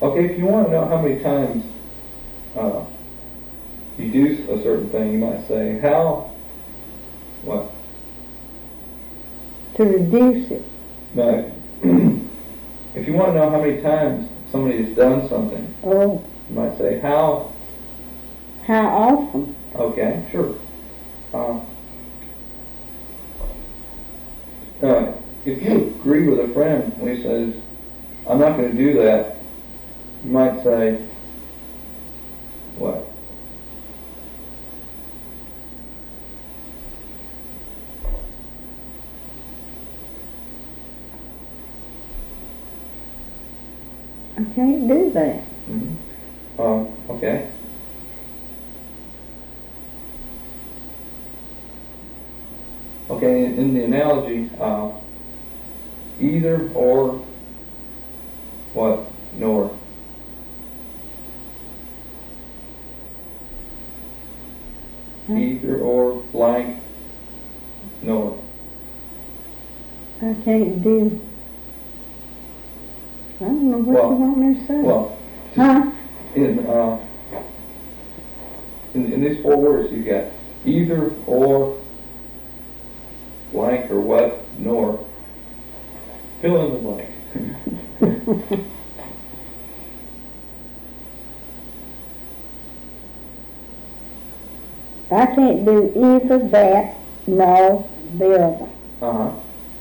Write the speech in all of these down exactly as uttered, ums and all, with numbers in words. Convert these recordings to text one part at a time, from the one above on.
Okay, if you want to know how many times uh, you do a certain thing, you might say, how, what? To reduce it. No. If you want to know how many times somebody has done something, Oh. you might say, how? How often? Okay, sure. Uh, uh, if you agree with a friend when he says, I'm not going to do that, you might say, what? I can't do that. Mm-hmm. Uh, okay. Okay, in, in the analogy, uh, either or what? Nor. Huh? Either or blank nor. I can't do. I don't know what Well, you want me to say. Well, just Huh? in, uh, in in these four words, you got either or blank or what nor. Fill in the blank. I can't do either that nor the other. Uh huh.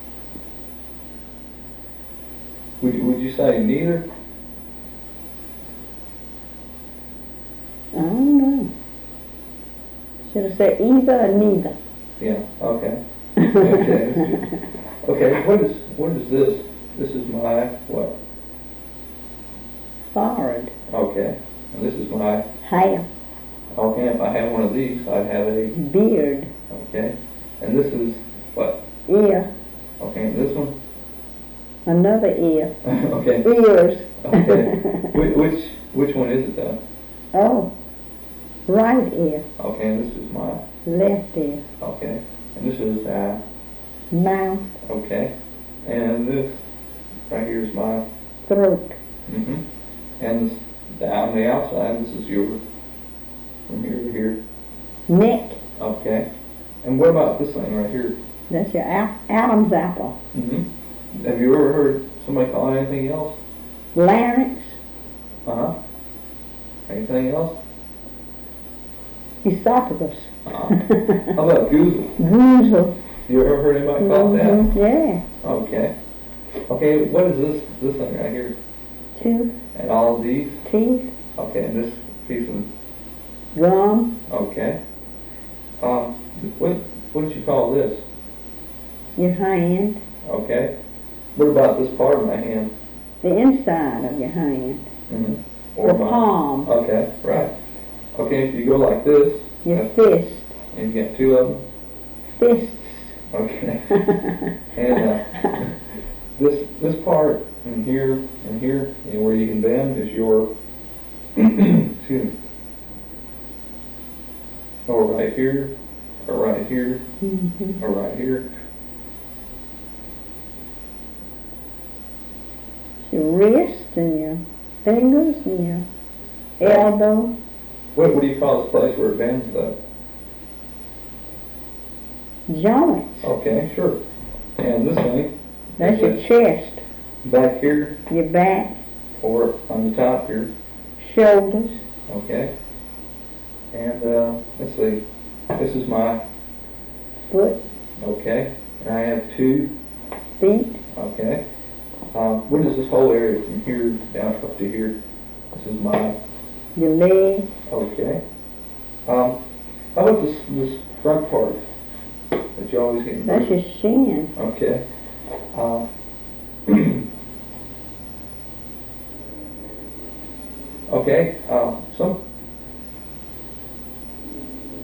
Would you, would you say neither? I don't know. Should have said either or neither. Yeah. Okay. Okay. That's good. Okay. What is what is this? This is my what? Forehead. Okay. And this is my. Hair. Okay. If I have one of these, I'd have a. Beard. Okay. And this is what? Ear. Okay. And this one. Another ear. Okay. Ears. Okay. Which, which which one is it though? Oh. Right ear. Okay. And this is my. Left ear. Okay. And this is uh. Mouth. Okay. And this right here is my. Throat. Mm-hmm. And this, the, on the outside, this is your. From here to here. Neck. Okay. And what about this thing right here? That's your a- Adam's apple. Mm-hmm. Have you ever heard somebody call it anything else? Larynx. Uh-huh. Anything else? Esophagus. Uh-huh. How about goozle? Goozle. You ever heard anybody call it Mhm, that? Yeah. Okay. Okay, what is this this thing right here? Tooth. And all of these? Teeth. Okay, and this piece of, Gum. okay. Um, what, what did you call this? Your hand. Okay. What about this part of my hand? The inside of your hand. Mm-hmm. The palm. Okay, right. Okay, if you go like this. Your fist. And you get two of them. Fists. Okay. And uh, this this part in here and here, and where you can bend, is your excuse me. Or right here, or right here, Mm-hmm. or right here. Your wrist and your fingers and your elbow. What what do you call this place where it bends though? Joints. Okay, sure. And this thing. That's your is chest. back here, Your back. or on the top here. Shoulders. Okay. And uh, let's see. This is my. Foot. Okay. And I have two. Feet. Okay. Uh, what is this whole area from here down up to here? This is my. Your leg. Okay. Um, how about this this front part that you always get? That's your shin. Okay. Uh, okay. Uh,